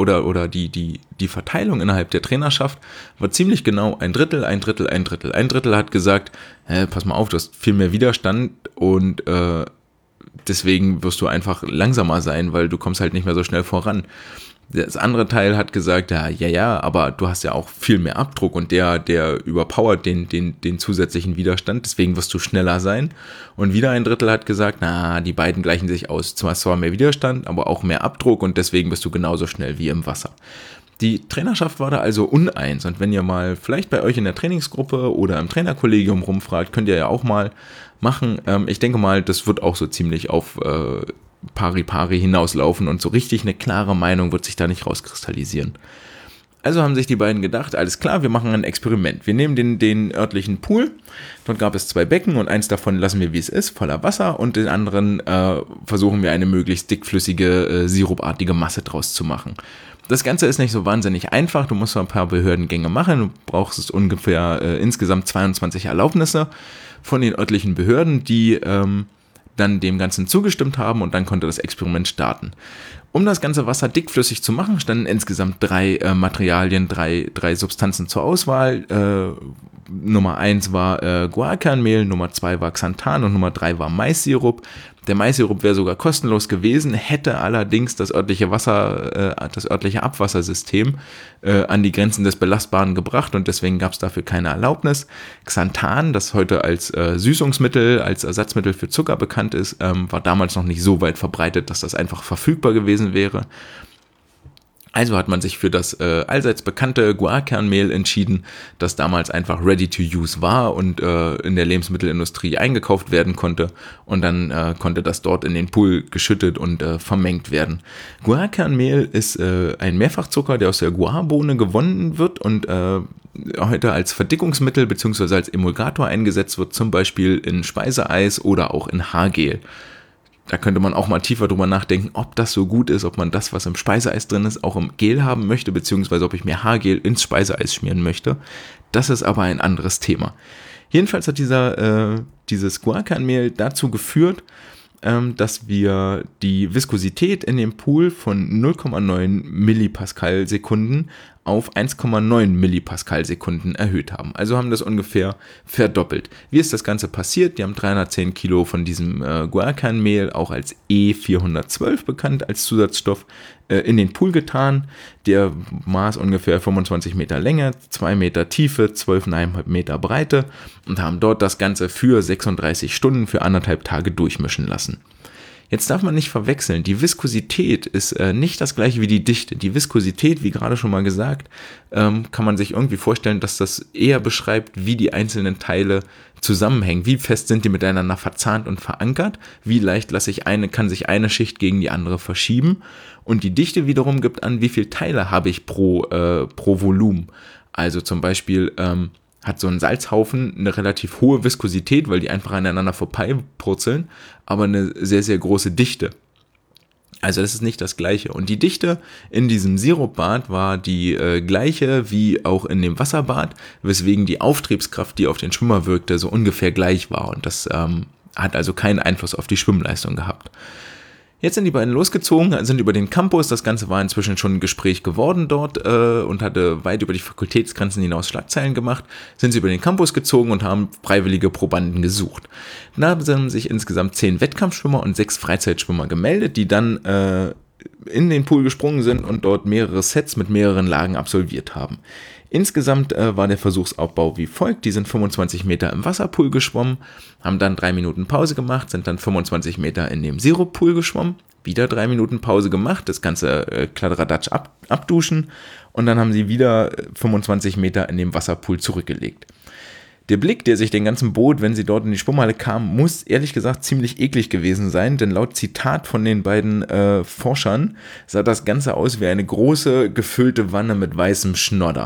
die Verteilung innerhalb der Trainerschaft war ziemlich genau ein Drittel, ein Drittel, ein Drittel. Ein Drittel hat gesagt, pass mal auf, du hast viel mehr Widerstand und deswegen wirst du einfach langsamer sein, weil du kommst halt nicht mehr so schnell voran. Das andere Teil hat gesagt, ja, aber du hast ja auch viel mehr Abdruck und der überpowert den zusätzlichen Widerstand, deswegen wirst du schneller sein. Und wieder ein Drittel hat gesagt, die beiden gleichen sich aus. Zwar mehr Widerstand, aber auch mehr Abdruck und deswegen bist du genauso schnell wie im Wasser. Die Trainerschaft war da also uneins und wenn ihr mal vielleicht bei euch in der Trainingsgruppe oder im Trainerkollegium rumfragt, könnt ihr ja auch mal machen. Ich denke mal, das wird auch so ziemlich auf Pari hinauslaufen und so richtig eine klare Meinung wird sich da nicht rauskristallisieren. Also haben sich die beiden gedacht, alles klar, wir machen ein Experiment. Wir nehmen den örtlichen Pool, dort gab es 2 Becken und eins davon lassen wir, wie es ist, voller Wasser und den anderen versuchen wir eine möglichst dickflüssige, sirupartige Masse draus zu machen. Das Ganze ist nicht so wahnsinnig einfach, du musst ein paar Behördengänge machen, du brauchst ungefähr insgesamt 22 Erlaubnisse von den örtlichen Behörden, die dann dem Ganzen zugestimmt haben und dann konnte das Experiment starten. Um das ganze Wasser dickflüssig zu machen, standen insgesamt 3 Materialien, drei Substanzen zur Auswahl. Nummer 1 war Guarkernmehl, Nummer 2 war Xanthan und Nummer 3 war Maissirup. Der Maissirup wäre sogar kostenlos gewesen, hätte allerdings das örtliche Abwassersystem an die Grenzen des Belastbaren gebracht und deswegen gab es dafür keine Erlaubnis. Xanthan, das heute als Süßungsmittel, als Ersatzmittel für Zucker bekannt ist, war damals noch nicht so weit verbreitet, dass das einfach verfügbar gewesen wäre. Also hat man sich für das allseits bekannte Guarkernmehl entschieden, das damals einfach ready to use war und in der Lebensmittelindustrie eingekauft werden konnte und dann konnte das dort in den Pool geschüttet und vermengt werden. Guarkernmehl ist ein Mehrfachzucker, der aus der Guarbohne gewonnen wird und heute als Verdickungsmittel bzw. als Emulgator eingesetzt wird, zum Beispiel in Speiseeis oder auch in Haargel. Da könnte man auch mal tiefer drüber nachdenken, ob das so gut ist, ob man das, was im Speiseeis drin ist, auch im Gel haben möchte, beziehungsweise ob ich mir Haargel ins Speiseeis schmieren möchte. Das ist aber ein anderes Thema. Jedenfalls hat dieses Guarkernmehl dazu geführt, dass wir die Viskosität in dem Pool von 0,9 Millipascal-Sekunden auf 1,9 Millipascal-Sekunden erhöht haben. Also haben das ungefähr verdoppelt. Wie ist das Ganze passiert? Die haben 310 Kilo von diesem Guarkernmehl, auch als E412 bekannt, als Zusatzstoff, in den Pool getan. Der maß ungefähr 25 Meter Länge, 2 Meter Tiefe, 12,5 Meter Breite und haben dort das Ganze für 36 Stunden, für 1,5 Tage durchmischen lassen. Jetzt darf man nicht verwechseln, die Viskosität ist nicht das gleiche wie die Dichte. Die Viskosität, wie gerade schon mal gesagt, kann man sich irgendwie vorstellen, dass das eher beschreibt, wie die einzelnen Teile zusammenhängen. Wie fest sind die miteinander verzahnt und verankert? Wie leicht kann sich eine Schicht gegen die andere verschieben? Und die Dichte wiederum gibt an, wie viele Teile habe ich pro Volumen. Also zum Beispiel hat so ein Salzhaufen eine relativ hohe Viskosität, weil die einfach aneinander vorbeipurzeln, aber eine sehr, sehr große Dichte. Also das ist nicht das Gleiche. Und die Dichte in diesem Sirupbad war die gleiche wie auch in dem Wasserbad, weswegen die Auftriebskraft, die auf den Schwimmer wirkte, so ungefähr gleich war. Und das hat also keinen Einfluss auf die Schwimmleistung gehabt. Jetzt sind die beiden losgezogen, sind über den Campus, das Ganze war inzwischen schon ein Gespräch geworden dort und hatte weit über die Fakultätsgrenzen hinaus Schlagzeilen gemacht, sind sie über den Campus gezogen und haben freiwillige Probanden gesucht. Da haben sich insgesamt 10 Wettkampfschwimmer und 6 Freizeitschwimmer gemeldet, die dann in den Pool gesprungen sind und dort mehrere Sets mit mehreren Lagen absolviert haben. Insgesamt war der Versuchsaufbau wie folgt. Die sind 25 Meter im Wasserpool geschwommen, haben dann 3 Minuten Pause gemacht, sind dann 25 Meter in dem Siruppool geschwommen, wieder 3 Minuten Pause gemacht, das ganze Kladderadatsch abduschen und dann haben sie wieder 25 Meter in dem Wasserpool zurückgelegt. Der Blick, der sich den ganzen bot, wenn sie dort in die Schwimmhalle kamen, muss ehrlich gesagt ziemlich eklig gewesen sein, denn laut Zitat von den beiden Forschern sah das Ganze aus wie eine große, gefüllte Wanne mit weißem Schnodder.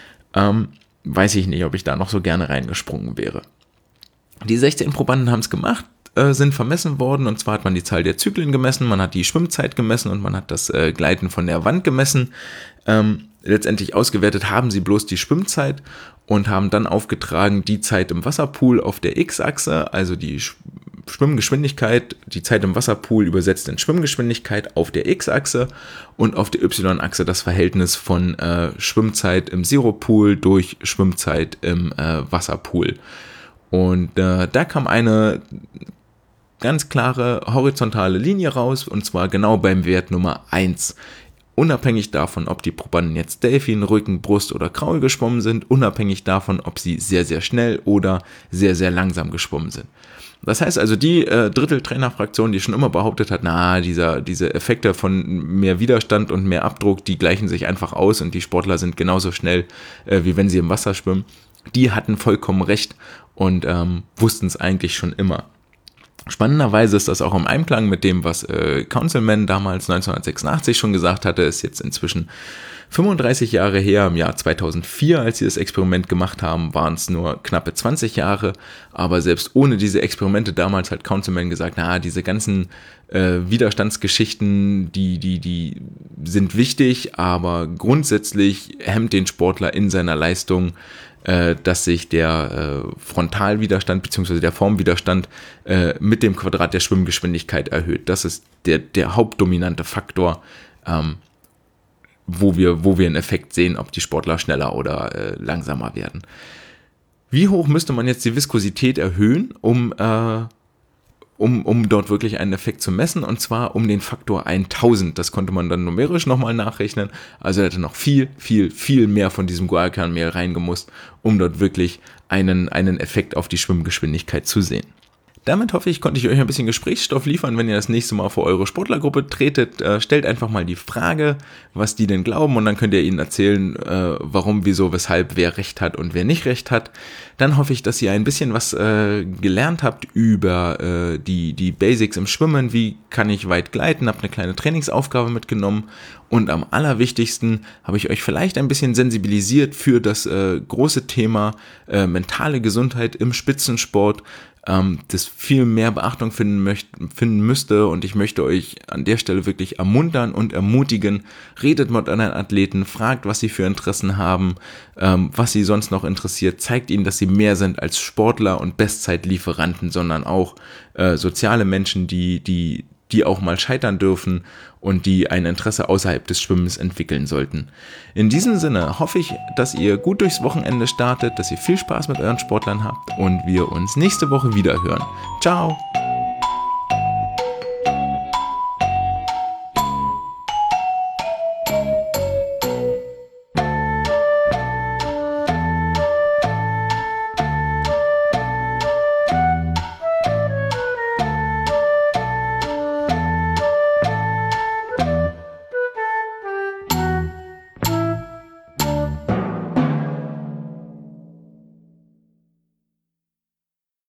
Weiß ich nicht, ob ich da noch so gerne reingesprungen wäre. Die 16 Probanden haben es gemacht, sind vermessen worden, und zwar hat man die Zahl der Zyklen gemessen, man hat die Schwimmzeit gemessen und man hat das Gleiten von der Wand gemessen. Letztendlich ausgewertet haben sie bloß die Schwimmzeit und haben dann aufgetragen die Zeit im Wasserpool auf der X-Achse, also die Schwimmgeschwindigkeit, die Zeit im Wasserpool übersetzt in Schwimmgeschwindigkeit auf der X-Achse und auf der Y-Achse das Verhältnis von Schwimmzeit im Zero-Pool durch Schwimmzeit im Wasserpool. Und da kam eine ganz klare horizontale Linie raus, und zwar genau beim Wert Nummer 1. Unabhängig davon, ob die Probanden jetzt Delfin, Rücken, Brust oder Kraul geschwommen sind, unabhängig davon, ob sie sehr, sehr schnell oder sehr, sehr langsam geschwommen sind. Das heißt also, die Drittel-Trainer-Fraktion, die schon immer behauptet hat, diese Effekte von mehr Widerstand und mehr Abdruck, die gleichen sich einfach aus und die Sportler sind genauso schnell, wie wenn sie im Wasser schwimmen, die hatten vollkommen recht und wussten es eigentlich schon immer. Spannenderweise ist das auch im Einklang mit dem, was Councilman damals 1986 schon gesagt hatte, ist jetzt inzwischen 35 Jahre her. Im Jahr 2004, als sie das Experiment gemacht haben, waren es nur knappe 20 Jahre, aber selbst ohne diese Experimente damals hat Councilman gesagt, diese ganzen Widerstandsgeschichten, die sind wichtig, aber grundsätzlich hemmt den Sportler in seiner Leistung, dass sich der Frontalwiderstand bzw. der Formwiderstand mit dem Quadrat der Schwimmgeschwindigkeit erhöht. Das ist der hauptdominante Faktor, wo wir einen Effekt sehen, ob die Sportler schneller oder langsamer werden. Wie hoch müsste man jetzt die Viskosität erhöhen, um dort wirklich einen Effekt zu messen, und zwar um den Faktor 1000. Das konnte man dann numerisch nochmal nachrechnen. Also er hätte noch viel, viel, viel mehr von diesem Guarkernmehl reingemusst, um dort wirklich einen Effekt auf die Schwimmgeschwindigkeit zu sehen. Damit hoffe ich, konnte ich euch ein bisschen Gesprächsstoff liefern, wenn ihr das nächste Mal vor eure Sportlergruppe tretet. Stellt einfach mal die Frage, was die denn glauben, und dann könnt ihr ihnen erzählen, warum, wieso, weshalb, wer recht hat und wer nicht recht hat. Dann hoffe ich, dass ihr ein bisschen was gelernt habt über die Basics im Schwimmen. Wie kann ich weit gleiten? Habt eine kleine Trainingsaufgabe mitgenommen. Und am allerwichtigsten habe ich euch vielleicht ein bisschen sensibilisiert für das große Thema mentale Gesundheit im Spitzensport, das viel mehr Beachtung finden müsste, und ich möchte euch an der Stelle wirklich ermuntern und ermutigen, redet mit anderen Athleten, fragt, was sie für Interessen haben, was sie sonst noch interessiert, zeigt ihnen, dass sie mehr sind als Sportler und Bestzeitlieferanten, sondern auch soziale Menschen, die auch mal scheitern dürfen und die ein Interesse außerhalb des Schwimmens entwickeln sollten. In diesem Sinne hoffe ich, dass ihr gut durchs Wochenende startet, dass ihr viel Spaß mit euren Sportlern habt und wir uns nächste Woche wieder hören. Ciao!